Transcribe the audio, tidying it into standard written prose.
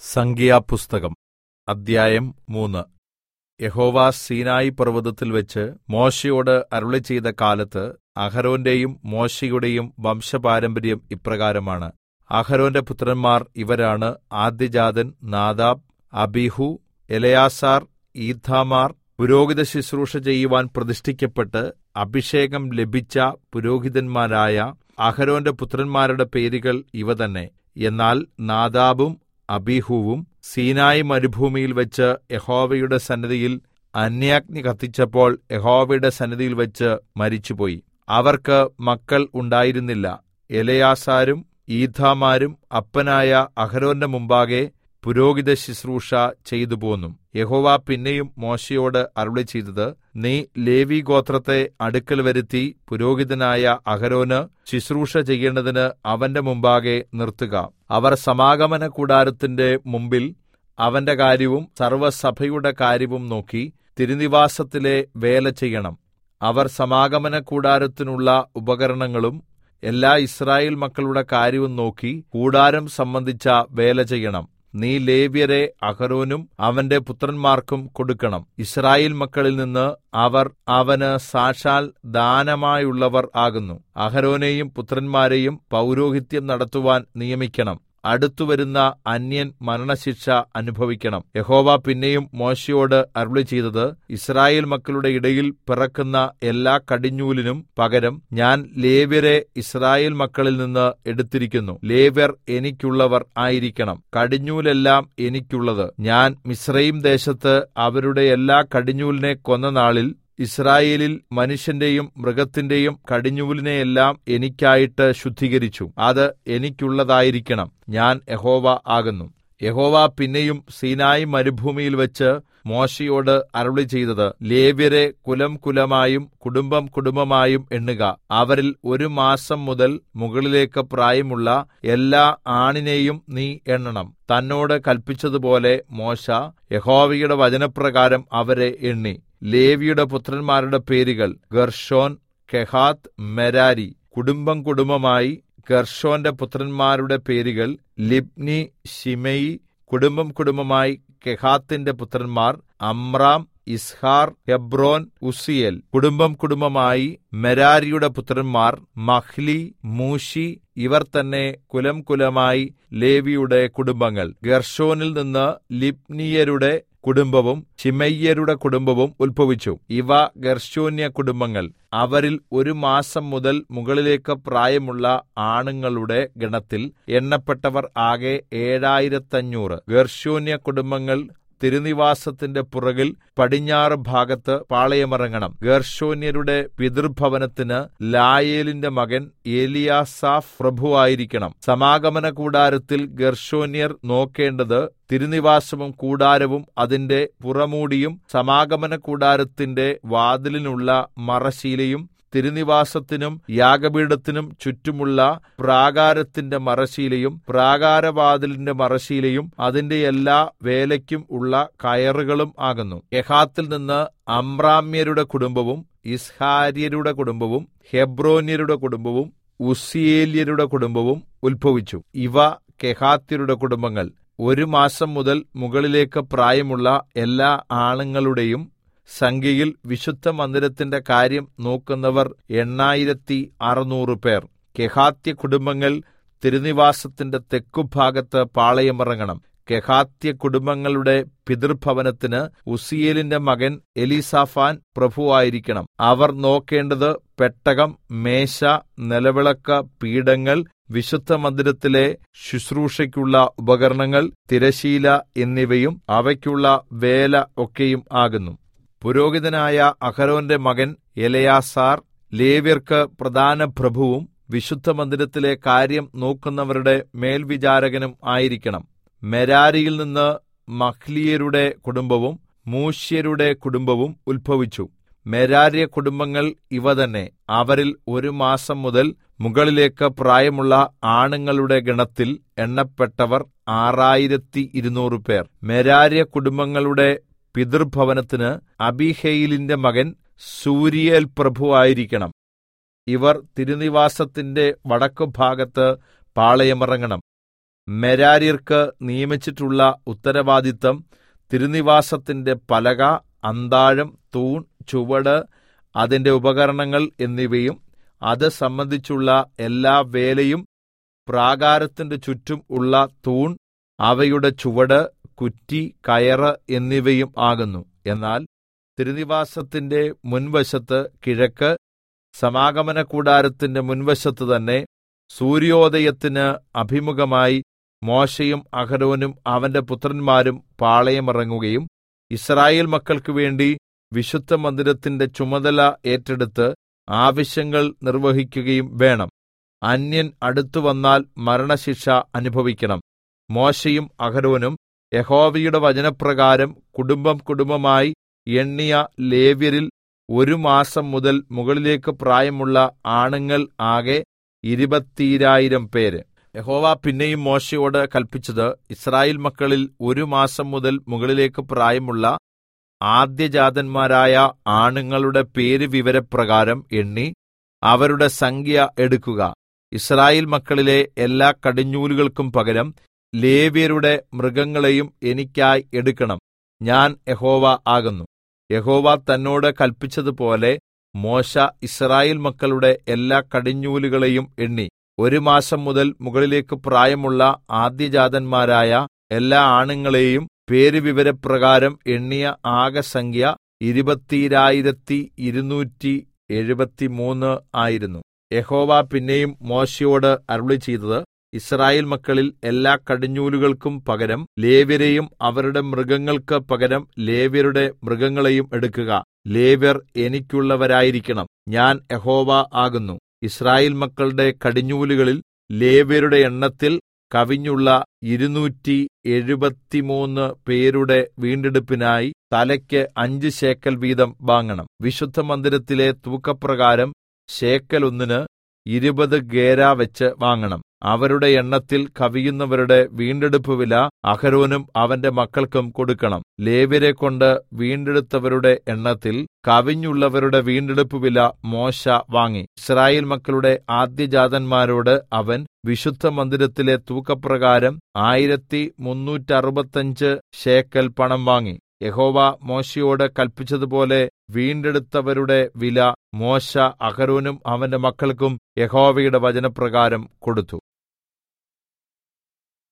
സംഖ്യാപുസ്തകം അദ്ധ്യായം 3. യഹോവ സീനായി പർവ്വതത്തിൽവെച്ച് മോശെയോട് അരുളിച്ചെയ്ത കാലത്ത് അഹരോന്റെയും മോശെയുടെയും വംശപാരമ്പര്യം ഇപ്രകാരമാണ്. അഹരോന്റെ പുത്രന്മാർ ഇവരാണ്: ആദ്യജാതൻ നാദാബ്, അബീഹൂ, എലെയാസാർ, ഈഥാമാർ. പുരോഹിതശുശ്രൂഷ ചെയ്യുവാൻ പ്രതിഷ്ഠിക്കപ്പെട്ട് അഭിഷേകം ലഭിച്ച പുരോഹിതന്മാരായ അഹരോന്റെ പുത്രന്മാരുടെ പേരുകൾ ഇവ തന്നെ. എന്നാൽ നാദാബും അബീഹൂവും സീനായി മരുഭൂമിയിൽ വെച്ച് യഹോവയുടെ സന്നിധിയിൽ അന്യാഗ്നി കത്തിച്ചപ്പോൾ യഹോവയുടെ സന്നിധിയിൽ വെച്ച് മരിച്ചുപോയി. അവർക്ക് മക്കൾ ഉണ്ടായിരുന്നില്ല. എലെയാസാരും ഈഥാമാരും അപ്പനായ അഹരോന്റെ മുമ്പാകെ പുരോഹിത ശുശ്രൂഷ ചെയ്തുപോന്നു. യഹോവ പിന്നെയും മോശെയോട് അരുളിച്ചെയ്തത്: നീ ലേവി ഗോത്രത്തെ അടുക്കൽ വരുത്തി പുരോഹിതനായ അഹരോന് ശുശ്രൂഷ ചെയ്യേണ്ടതിന് അവന്റെ മുമ്പാകെ നിർത്തുക. അവർ സമാഗമന കൂടാരത്തിന്റെ മുമ്പിൽ അവന്റെ കാര്യവും സർവ്വസഭയുടെ കാര്യവും നോക്കി തിരുനിവാസത്തിലെ വേല ചെയ്യണം. അവർ സമാഗമന കൂടാരത്തിനുള്ള ഉപകരണങ്ങളും എല്ലാ യിസ്രായേൽ മക്കളുടെ കാര്യവും നോക്കി കൂടാരം സംബന്ധിച്ച വേല ചെയ്യണം. നീ ലേവ്യരെ അഹരോനും അവന്റെ പുത്രന്മാർക്കും കൊടുക്കണം. യിസ്രായേൽ മക്കളിൽ നിന്ന് അവർ അവന് സാക്ഷാൽ ദാനമായുള്ളവർ ആകുന്നു. അഹരോനെയും പുത്രന്മാരെയും പൗരോഹിത്യം നടത്തുവാൻ നിയമിക്കണം. അടുത്തുവരുന്ന അന്യൻ മരണശിക്ഷ അനുഭവിക്കണം. യഹോവ പിന്നെയും മോശെയോട് അരുളിച്ചെയ്തത്: യിസ്രായേൽ മക്കളുടെ ഇടയിൽ പിറക്കുന്ന എല്ലാ കടിഞ്ഞൂലിനും പകരം ഞാൻ ലേവ്യരെ യിസ്രായേൽ മക്കളിൽ നിന്ന് എടുത്തിരിക്കുന്നു. ലേവ്യർ എനിക്കുള്ളവർ ആയിരിക്കണം. കടിഞ്ഞൂലെല്ലാം എനിക്കുള്ളത്. ഞാൻ മിസ്രയീം ദേശത്ത് അവരുടെ എല്ലാ കടിഞ്ഞൂലിനെ കൊന്ന നാളിൽ യിസ്രായേലിൽ മനുഷ്യന്റെയും മൃഗത്തിന്റെയും കടിഞ്ഞൂലിനെയെല്ലാം എനിക്കായിട്ട് ശുദ്ധീകരിച്ചു. അത് എനിക്കുള്ളതായിരിക്കണം. ഞാൻ യഹോവ ആകുന്നു. യഹോവ പിന്നെയും സീനായി മരുഭൂമിയിൽ വെച്ച് മോശെയോട് അരുളിച്ചെയ്തത്: ലേവ്യരെ കുലം കുലമായും കുടുംബം കുടുംബമായും എണ്ണുക. അവരിൽ 1 മാസം മുതൽ മുകളിലേക്ക് പ്രായമുള്ള എല്ലാ ആണിനെയും നീ എണ്ണണം. തന്നോട് കല്പിച്ചതുപോലെ മോശെ യഹോവയുടെ വചനപ്രകാരം അവരെ എണ്ണി. ലേവിയുടെ പുത്രന്മാരുടെ പേരുകൾ: ഗർശോൻ, കെഹാത്ത്, മെരാരി. കുടുംബം കുടുംബമായി ഗർശോന്റെ പുത്രന്മാരുടെ പേരുകൾ: ലിബ്നി, ശിമെയി. കുടുംബം കുടുംബമായി കെഹാത്തിന്റെ പുത്രന്മാർ: അമ്രാം, ഇസ്ഹാർ, ഹെബ്രോൻ, ഉസ്സിയേൽ. കുടുംബം കുടുംബമായി മെരാരിയുടെ പുത്രന്മാർ: മഹ്ലി, മൂശി. ഇവർ തന്നെ കുലം കുലമായി ലേവിയുടെ കുടുംബങ്ങൾ. ഗർശോനിൽ നിന്ന് ലിബ്നിയരുടെ കുടുംബവും ശിമെയ്യരുടെ കുടുംബവും ഉത്ഭവിച്ചു. ഇവ ഗർശോന്യ കുടുംബങ്ങൾ. അവരിൽ 1 മാസം മുതൽ മുകളിലേക്ക് പ്രായമുള്ള ആണുങ്ങളുടെ ഗണത്തിൽ എണ്ണപ്പെട്ടവർ ആകെ 7500. ഗർശോന്യ കുടുംബങ്ങൾ തിരുനിവാസത്തിന്റെ പുറകിൽ പടിഞ്ഞാറ് ഭാഗത്ത് പാളയമിറങ്ങണം. ഗർശോന്യരുടെ പിതൃഭവനത്തിന് ലായേലിന്റെ മകൻ എലിയാസാഫ് പ്രഭുവായിരിക്കണം. സമാഗമന കൂടാരത്തിൽ ഗർശോന്യർ നോക്കേണ്ടത് തിരുനിവാസവും കൂടാരവും അതിന്റെ പുറമൂടിയും സമാഗമന കൂടാരത്തിന്റെ വാതിലിനുള്ള മറശ്ശീലയും തിരുനിവാസത്തിനും യാഗപീഠത്തിനും ചുറ്റുമുള്ള പ്രാകാരത്തിന്റെ മറശ്ശീലയും പ്രാകാരവാതിലിന്റെ മറശ്ശീലയും അതിന്റെ എല്ലാ വേലയ്ക്കും ഉള്ള കയറുകളും ആകുന്നു. കെഹാത്തിൽ നിന്ന് അമ്രാമ്യരുടെ കുടുംബവും യിസ്ഹാര്യരുടെ കുടുംബവും ഹെബ്രോന്യരുടെ കുടുംബവും ഉസ്സിയേല്യരുടെ കുടുംബവും ഉത്ഭവിച്ചു. ഇവ കെഹാത്യരുടെ കുടുംബങ്ങൾ. 1 മാസം മുതൽ മുകളിലേക്ക് പ്രായമുള്ള എല്ലാ ആണുങ്ങളുടെയും സംഖ്യയിൽ വിശുദ്ധ മന്ദിരത്തിന്റെ കാര്യം നോക്കുന്നവർ 8600 പേർ. കെഹാത്യ കുടുംബങ്ങൾ തിരുനിവാസത്തിന്റെ തെക്കുഭാഗത്ത് പാളയമിറങ്ങണം. കെഹാത്യ കുടുംബങ്ങളുടെ പിതൃഭവനത്തിന് ഉസ്സിയേലിന്റെ മകൻ എലീസാഫാൻ പ്രഭുവായിരിക്കണം. അവർ നോക്കേണ്ടത് പെട്ടകം, മേശ, നിലവിളക്ക്, പീഠങ്ങൾ, വിശുദ്ധ മന്ദിരത്തിലെ ശുശ്രൂഷയ്ക്കുള്ള ഉപകരണങ്ങൾ, തിരശീല എന്നിവയും അവയ്ക്കുള്ള വേല ഒക്കെയും ആകുന്നു. പുരോഹിതനായ അഹരോന്റെ മകൻ എലെയാസാർ ലേവ്യർക്ക് പ്രധാന പ്രഭുവും വിശുദ്ധ മന്ദിരത്തിലെ കാര്യം നോക്കുന്നവരുടെ മേൽവിചാരകനും ആയിരിക്കണം. മെരാരിയിൽ നിന്ന് മഹ്ലിയരുടെ കുടുംബവും മൂശ്യരുടെ കുടുംബവും ഉത്ഭവിച്ചു. മെരാര്യ കുടുംബങ്ങൾ ഇവ തന്നെ. അവരിൽ 1 മാസം മുതൽ മുകളിലേക്ക് പ്രായമുള്ള ആണുങ്ങളുടെ ഗണത്തിൽ എണ്ണപ്പെട്ടവർ 6200 പേർ. മെരാര്യ കുടുംബങ്ങളുടെ പിതൃഭവനത്തിന് അബീഹയിലിന്റെ മകൻ സൂരിയേൽ പ്രഭുവായിരിക്കണം. ഇവർ തിരുനിവാസത്തിന്റെ വടക്കുഭാഗത്ത് പാളയമിറങ്ങണം. മെരാര്യർക്ക് നിയമിച്ചിട്ടുള്ള ഉത്തരവാദിത്തം തിരുനിവാസത്തിന്റെ പലക, അന്താഴം, തൂൺ, ചുവട്, അതിന്റെ ഉപകരണങ്ങൾ എന്നിവയും അത് സംബന്ധിച്ചുള്ള എല്ലാ വേലയും, പ്രാകാരത്തിന്റെ ചുറ്റും ഉള്ള തൂൺ, അവയുടെ ചുവട്, കുറ്റി, കയറ് എന്നിവയും ആകുന്നു. എന്നാൽ തിരുനിവാസത്തിന്റെ മുൻവശത്ത് കിഴക്ക്, സമാഗമനകൂടാരത്തിന്റെ മുൻവശത്ത് തന്നെ സൂര്യോദയത്തിന് അഭിമുഖമായി മോശെയും അഹരോനും അവന്റെ പുത്രന്മാരും പാളയമിറങ്ങുകയും യിസ്രായേൽ മക്കൾക്ക് വേണ്ടി വിശുദ്ധമന്ദിരത്തിന്റെ ചുമതല ഏറ്റെടുത്ത് ആവശ്യങ്ങൾ നിർവഹിക്കുകയും വേണം. അന്യൻ അടുത്തുവന്നാൽ മരണശിക്ഷ അനുഭവിക്കണം. മോശെയും അഹരോനും യഹോവയുടെ വചനപ്രകാരം കുടുംബം കുടുംബമായി എണ്ണിയ ലേവ്യരിൽ 1 മാസം മുതൽ മുകളിലേക്ക് പ്രായമുള്ള ആണുങ്ങൾ ആകെ 20,000 പേര്. യഹോവ പിന്നെയും മോശെയോട് കല്പിച്ചത്, യിസ്രായേൽ മക്കളിൽ 1 മാസം മുതൽ മുകളിലേക്ക് പ്രായമുള്ള ആദ്യജാതന്മാരായ ആണുങ്ങളുടെ പേര് വിവരപ്രകാരം എണ്ണി അവരുടെ സംഖ്യ എടുക്കുക. യിസ്രായേൽ മക്കളിലെ എല്ലാ കടിഞ്ഞൂലുകൾക്കും പകരം ലേവ്യരുടെ മൃഗങ്ങളെയും എനിക്കായി എടുക്കണം. ഞാൻ യഹോവ ആകുന്നു. യഹോവ തന്നോട് കല്പിച്ചതുപോലെ മോശെ യിസ്രായേൽ മക്കളുടെ എല്ലാ കടിഞ്ഞൂലുകളെയും എണ്ണി 1 മാസം മുതൽ മുകളിലേക്ക് പ്രായമുള്ള ആദ്യജാതന്മാരായ എല്ലാ ആണുങ്ങളെയും പേര് വിവരപ്രകാരം എണ്ണിയ ആകെ സംഖ്യ 20,273 ആയിരുന്നു. യഹോവ പിന്നെയും മോശെയോട് അരുളിച്ചെയ്തത്, യിസ്രായേൽ മക്കളിൽ എല്ലാ കടിഞ്ഞൂലുകൾക്കും പകരം ലേവ്യരെയും അവരുടെ മൃഗങ്ങൾക്ക് പകരം ലേവ്യരുടെ മൃഗങ്ങളെയും എടുക്കുക. ലേവ്യർ എനിക്കുള്ളവരായിരിക്കണം. ഞാൻ യഹോവ ആകുന്നു. യിസ്രായേൽ മക്കളുടെ കടിഞ്ഞൂലുകളിൽ ലേവ്യരുടെ എണ്ണത്തിൽ കവിഞ്ഞുള്ള 273 പേരുടെ വീണ്ടെടുപ്പിനായി തലയ്ക്ക് 5 ശേക്കെൽ വീതം വാങ്ങണം. വിശുദ്ധമന്ദിരത്തിലെ തൂക്കപ്രകാരം ശേക്കെൽ ഒന്നിന് 20 ഗേരാ വെച്ച് വാങ്ങണം. അവരുടെ എണ്ണത്തിൽ കവിയുന്നവരുടെ വീണ്ടെടുപ്പ് വില അഹരോനും അവന്റെ മക്കൾക്കും കൊടുക്കണം. ലേവ്യരെക്കൊണ്ട് വീണ്ടെടുത്തവരുടെ എണ്ണത്തിൽ കവിഞ്ഞുള്ളവരുടെ വീണ്ടെടുപ്പ് വില മോശെ വാങ്ങി. യിസ്രായേൽ മക്കളുടെ ആദ്യജാതന്മാരോട് അവൻ വിശുദ്ധമന്ദിരത്തിലെ തൂക്കപ്രകാരം 1365 ശേക്കെൽ പണം വാങ്ങി. യഹോവ മോശെയോട് കല്പിച്ചതുപോലെ വീണ്ടെടുത്തവരുടെ വില മോശെ അഹരോനും അവന്റെ മക്കൾക്കും യഹോവയുടെ വചനപ്രകാരം കൊടുത്തു.